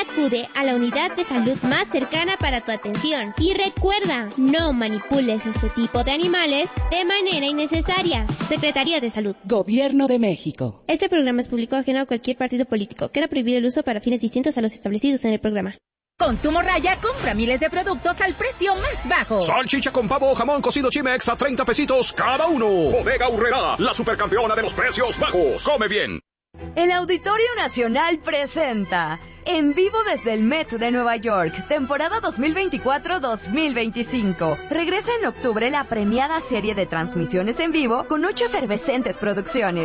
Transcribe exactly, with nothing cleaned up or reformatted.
acude a la unidad de salud más cercana para tu atención. Y recuerda, no manipules este tipo de animales de manera innecesaria. Secretaría de Salud. Gobierno de México. Este programa es público ajeno a cualquier partido político. Queda prohibido el uso para fines distintos a los establecidos en el programa. Consumo Raya, compra miles de productos al precio más bajo. Salchicha con pavo o jamón cocido Chimex a treinta pesitos cada uno. Bodega Aurrerá, la supercampeona de los precios bajos. Come bien. El Auditorio Nacional presenta en vivo desde el Met de Nueva York, temporada dos mil veinticuatro dos mil veinticinco. Regresa en octubre la premiada serie de transmisiones en vivo con ocho efervescentes producciones.